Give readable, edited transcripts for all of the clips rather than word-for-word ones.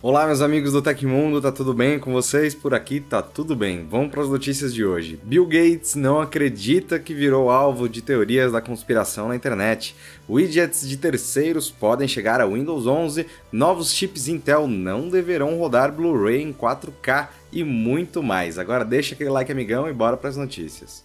Olá, meus amigos do Tecmundo, tá tudo bem com vocês? Por aqui tá tudo bem. Vamos para as notícias de hoje. Bill Gates não acredita que virou alvo de teorias da conspiração na internet. Widgets de terceiros podem chegar a Windows 11, novos chips Intel não deverão rodar Blu-ray em 4K e muito mais. Agora deixa aquele like, amigão, e bora para as notícias.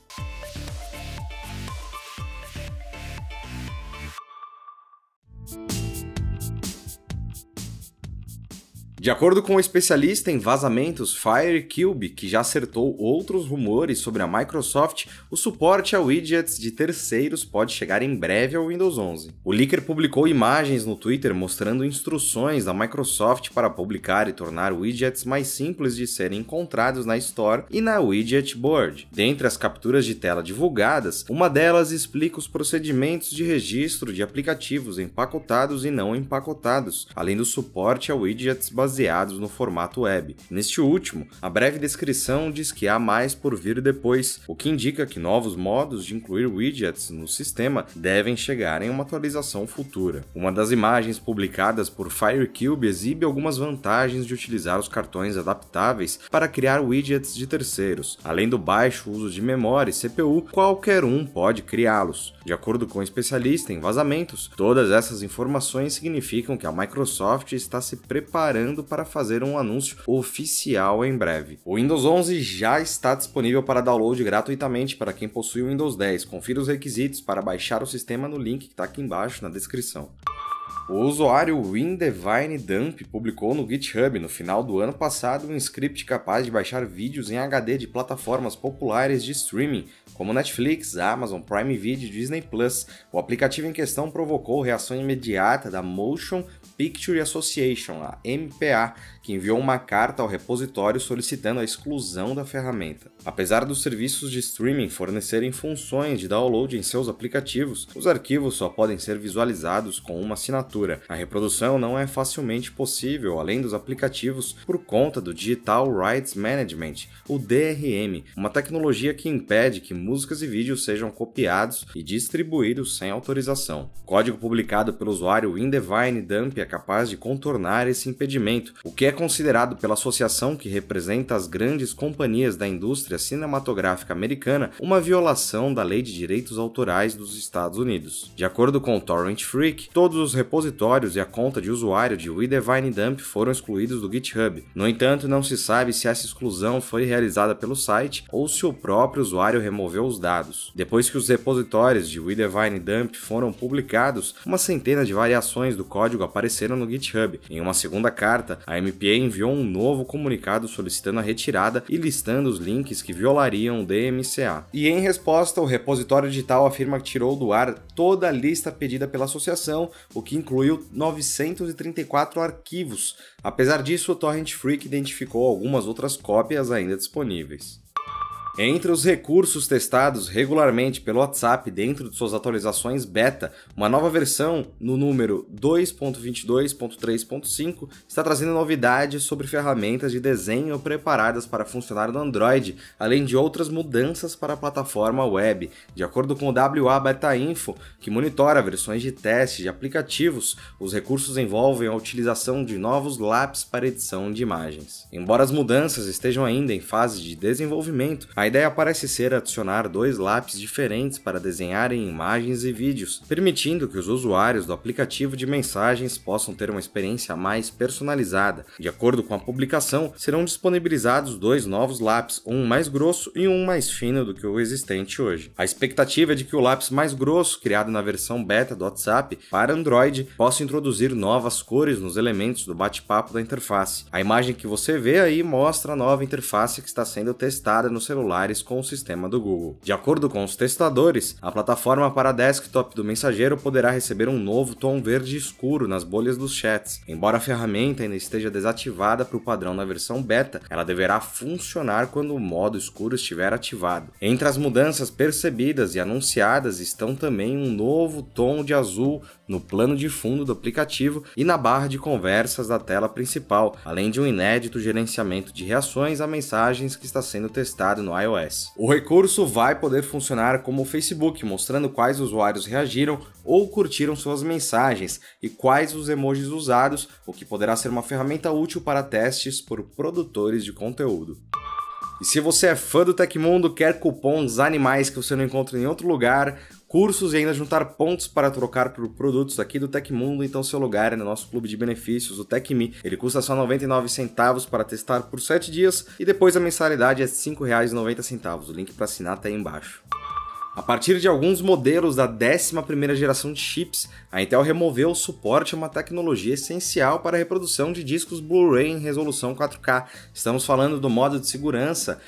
De acordo com o especialista em vazamentos FireCube, que já acertou outros rumores sobre a Microsoft, o suporte a widgets de terceiros pode chegar em breve ao Windows 11. O leaker publicou imagens no Twitter mostrando instruções da Microsoft para publicar e tornar widgets mais simples de serem encontrados na Store e na Widget Board. Dentre as capturas de tela divulgadas, uma delas explica os procedimentos de registro de aplicativos empacotados e não empacotados, além do suporte a widgets baseados no formato web. Neste último, a breve descrição diz que há mais por vir depois, o que indica que novos modos de incluir widgets no sistema devem chegar em uma atualização futura. Uma das imagens publicadas por FireCube exibe algumas vantagens de utilizar os cartões adaptáveis para criar widgets de terceiros. Além do baixo uso de memória e CPU, qualquer um pode criá-los. De acordo com o especialista em vazamentos, todas essas informações significam que a Microsoft está se preparando para fazer um anúncio oficial em breve. O Windows 11 já está disponível para download gratuitamente para quem possui o Windows 10. Confira os requisitos para baixar o sistema no link que está aqui embaixo na descrição. O usuário WinDivineDump publicou no GitHub no final do ano passado um script capaz de baixar vídeos em HD de plataformas populares de streaming, como Netflix, Amazon Prime Video e Disney+. O aplicativo em questão provocou reação imediata da Motion Picture Association, a MPA, que enviou uma carta ao repositório solicitando a exclusão da ferramenta. Apesar dos serviços de streaming fornecerem funções de download em seus aplicativos, os arquivos só podem ser visualizados com uma assinatura. A reprodução não é facilmente possível, além dos aplicativos, por conta do Digital Rights Management, o DRM, uma tecnologia que impede que músicas e vídeos sejam copiados e distribuídos sem autorização. O código publicado pelo usuário WinDivineDump é capaz de contornar esse impedimento, o que é considerado pela associação que representa as grandes companhias da indústria cinematográfica americana uma violação da Lei de Direitos Autorais dos Estados Unidos. De acordo com o Torrent Freak, todos os repositórios e a conta de usuário de WinDivineDump foram excluídos do GitHub. No entanto, não se sabe se essa exclusão foi realizada pelo site ou se o próprio usuário removeu os dados. Depois que os repositórios de WinDivineDump foram publicados, uma centena de variações do código apareceram no GitHub. Em uma segunda carta, a MPA enviou um novo comunicado solicitando a retirada e listando os links que violariam o DMCA. E em resposta, o repositório digital afirma que tirou do ar toda a lista pedida pela associação, o que incluiu 934 arquivos. Apesar disso, o Torrent Freak identificou algumas outras cópias ainda disponíveis. Entre os recursos testados regularmente pelo WhatsApp dentro de suas atualizações beta, uma nova versão, no número 2.22.3.5, está trazendo novidades sobre ferramentas de desenho preparadas para funcionar no Android, além de outras mudanças para a plataforma web. De acordo com o WA Beta Info, que monitora versões de teste de aplicativos, os recursos envolvem a utilização de novos lápis para edição de imagens. Embora as mudanças estejam ainda em fase de desenvolvimento, a ideia parece ser adicionar 2 lápis diferentes para desenharem imagens e vídeos, permitindo que os usuários do aplicativo de mensagens possam ter uma experiência mais personalizada. De acordo com a publicação, serão disponibilizados 2 novos lápis, um mais grosso e um mais fino do que o existente hoje. A expectativa é de que o lápis mais grosso, criado na versão beta do WhatsApp para Android, possa introduzir novas cores nos elementos do bate-papo da interface. A imagem que você vê aí mostra a nova interface que está sendo testada no celular com o sistema do Google. De acordo com os testadores, a plataforma para desktop do mensageiro poderá receber um novo tom verde escuro nas bolhas dos chats. Embora a ferramenta ainda esteja desativada para o padrão na versão beta, ela deverá funcionar quando o modo escuro estiver ativado. Entre as mudanças percebidas e anunciadas estão também um novo tom de azul no plano de fundo do aplicativo e na barra de conversas da tela principal, além de um inédito gerenciamento de reações a mensagens que está sendo testado no iOS. O recurso vai poder funcionar como o Facebook, mostrando quais usuários reagiram ou curtiram suas mensagens e quais os emojis usados, o que poderá ser uma ferramenta útil para testes por produtores de conteúdo. E se você é fã do Tecmundo, quer cupons animais que você não encontra em outro lugar, cursos e ainda juntar pontos para trocar por produtos aqui do Tecmundo, então seu lugar é no nosso clube de benefícios, o TecMe. Ele custa só 99 centavos para testar por 7 dias e depois a mensalidade é R$ 5,90. O link para assinar está aí embaixo. A partir de alguns modelos da 11ª geração de chips, a Intel removeu o suporte a uma tecnologia essencial para a reprodução de discos Blu-ray em resolução 4K. Estamos falando do modo de segurança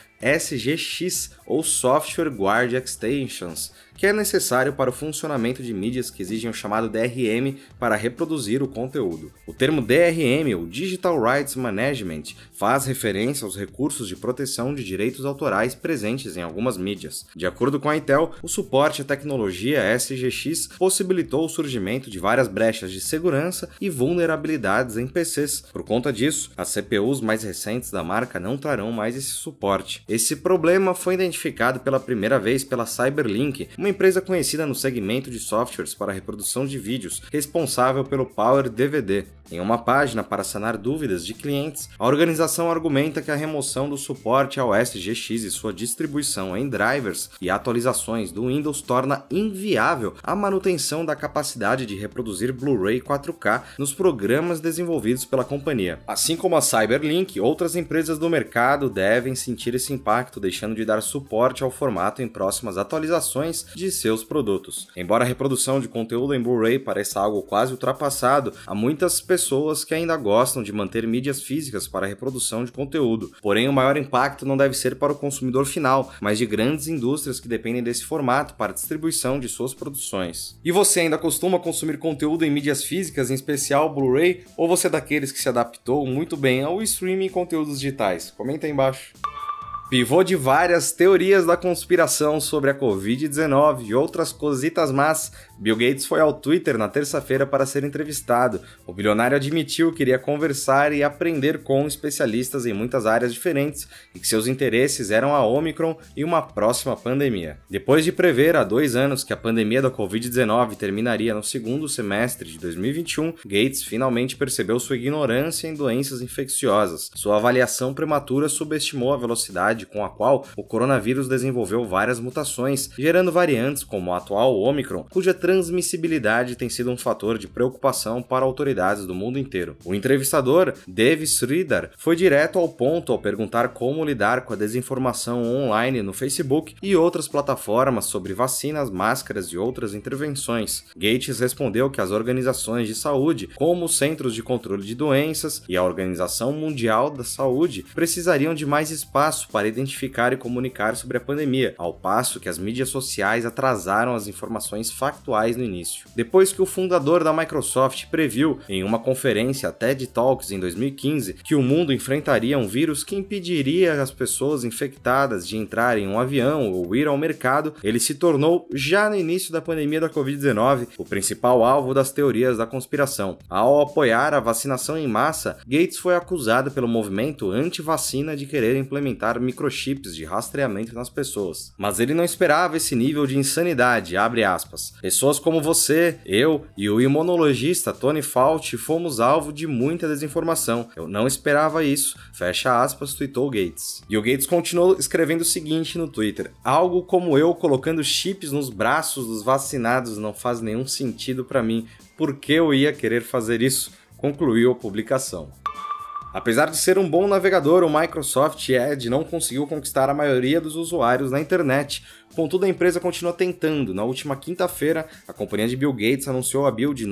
SGX, ou Software Guard Extensions, que é necessário para o funcionamento de mídias que exigem o chamado DRM para reproduzir o conteúdo. O termo DRM, ou Digital Rights Management, faz referência aos recursos de proteção de direitos autorais presentes em algumas mídias. De acordo com a Intel, o suporte à tecnologia SGX possibilitou o surgimento de várias brechas de segurança e vulnerabilidades em PCs. Por conta disso, as CPUs mais recentes da marca não trarão mais esse suporte. Esse problema foi identificado pela primeira vez pela Cyberlink, uma empresa conhecida no segmento de softwares para reprodução de vídeos, responsável pelo Power DVD. Em uma página para sanar dúvidas de clientes, a organização argumenta que a remoção do suporte ao SGX e sua distribuição em drivers e atualizações do Windows torna inviável a manutenção da capacidade de reproduzir Blu-ray 4K nos programas desenvolvidos pela companhia. Assim como a Cyberlink, outras empresas do mercado devem sentir esse impacto, deixando de dar suporte ao formato em próximas atualizações de seus produtos. Embora a reprodução de conteúdo em Blu-ray pareça algo quase ultrapassado, há muitas pessoas que ainda gostam de manter mídias físicas para a reprodução de conteúdo. Porém, o maior impacto não deve ser para o consumidor final, mas de grandes indústrias que dependem desse formato para a distribuição de suas produções. E você ainda costuma consumir conteúdo em mídias físicas, em especial Blu-ray, ou você é daqueles que se adaptou muito bem ao streaming e conteúdos digitais? Comenta aí embaixo. Pivô de várias teorias da conspiração sobre a Covid-19 e outras cositas más, Bill Gates foi ao Twitter na terça-feira para ser entrevistado. O bilionário admitiu que iria conversar e aprender com especialistas em muitas áreas diferentes e que seus interesses eram a Omicron e uma próxima pandemia. Depois de prever há 2 anos que a pandemia da Covid-19 terminaria no segundo semestre de 2021, Gates finalmente percebeu sua ignorância em doenças infecciosas. Sua avaliação prematura subestimou a velocidade com a qual o coronavírus desenvolveu várias mutações, gerando variantes como a atual Omicron, cuja transmissibilidade tem sido um fator de preocupação para autoridades do mundo inteiro. O entrevistador, Dev Sridhar, foi direto ao ponto ao perguntar como lidar com a desinformação online no Facebook e outras plataformas sobre vacinas, máscaras e outras intervenções. Gates respondeu que as organizações de saúde, como os Centros de Controle de Doenças e a Organização Mundial da Saúde, precisariam de mais espaço para identificar e comunicar sobre a pandemia, ao passo que as mídias sociais atrasaram as informações factuais no início. Depois que o fundador da Microsoft previu, em uma conferência TED Talks em 2015, que o mundo enfrentaria um vírus que impediria as pessoas infectadas de entrar em um avião ou ir ao mercado, ele se tornou, já no início da pandemia da Covid-19, o principal alvo das teorias da conspiração. Ao apoiar a vacinação em massa, Gates foi acusado pelo movimento anti-vacina de querer implementar microchips de rastreamento nas pessoas. Mas ele não esperava esse nível de insanidade, abre aspas. Pessoas como você, eu e o imunologista Tony Fauci fomos alvo de muita desinformação. Eu não esperava isso, fecha aspas, tweetou Gates. E o Gates continuou escrevendo o seguinte no Twitter: algo como eu colocando chips nos braços dos vacinados não faz nenhum sentido para mim. Por que eu ia querer fazer isso? Concluiu a publicação. Apesar de ser um bom navegador, o Microsoft Edge não conseguiu conquistar a maioria dos usuários na internet. Contudo, a empresa continua tentando. Na última quinta-feira, a companhia de Bill Gates anunciou a build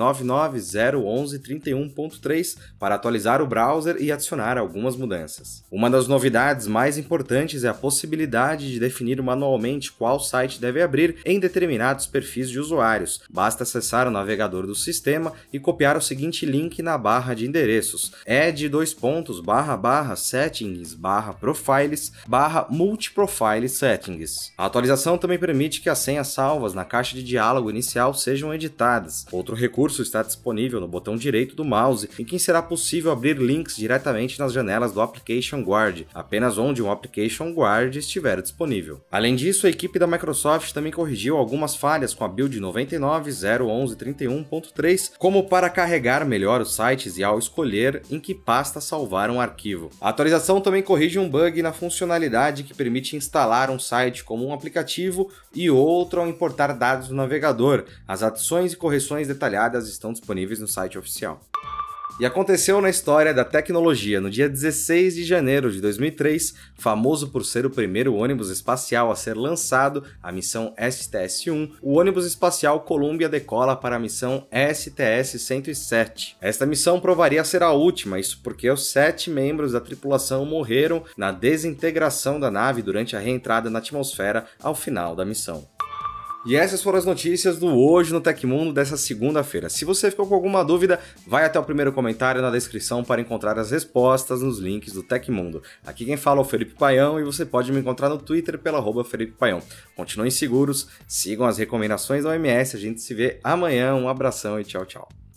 9901131.3 para atualizar o browser e adicionar algumas mudanças. Uma das novidades mais importantes é a possibilidade de definir manualmente qual site deve abrir em determinados perfis de usuários. Basta acessar o navegador do sistema e copiar o seguinte link na barra de endereços: edge:// 2.7.settings/profiles/multiprofile settings. A atualização também permite que as senhas salvas na caixa de diálogo inicial sejam editadas. Outro recurso está disponível no botão direito do mouse, em que será possível abrir links diretamente nas janelas do Application Guard, apenas onde um Application Guard estiver disponível. Além disso, a equipe da Microsoft também corrigiu algumas falhas com a build 99.0.11.31.3, como para carregar melhor os sites e ao escolher em que pasta salvar um arquivo. A atualização também corrige um bug na funcionalidade que permite instalar um site como um aplicativo e outro ao importar dados do navegador. As adições e correções detalhadas estão disponíveis no site oficial. E aconteceu na história da tecnologia. No dia 16 de janeiro de 2003, famoso por ser o primeiro ônibus espacial a ser lançado, a missão STS-1, o ônibus espacial Columbia decola para a missão STS-107. Esta missão provaria ser a última, isso porque os 7 membros da tripulação morreram na desintegração da nave durante a reentrada na atmosfera ao final da missão. E essas foram as notícias do Hoje no Tecmundo dessa segunda-feira. Se você ficou com alguma dúvida, vai até o primeiro comentário na descrição para encontrar as respostas nos links do Tecmundo. Aqui quem fala é o Felipe Paião e você pode me encontrar no Twitter pela @Felipe Paião. Continuem seguros, sigam as recomendações da OMS, a gente se vê amanhã, um abração e tchau, tchau.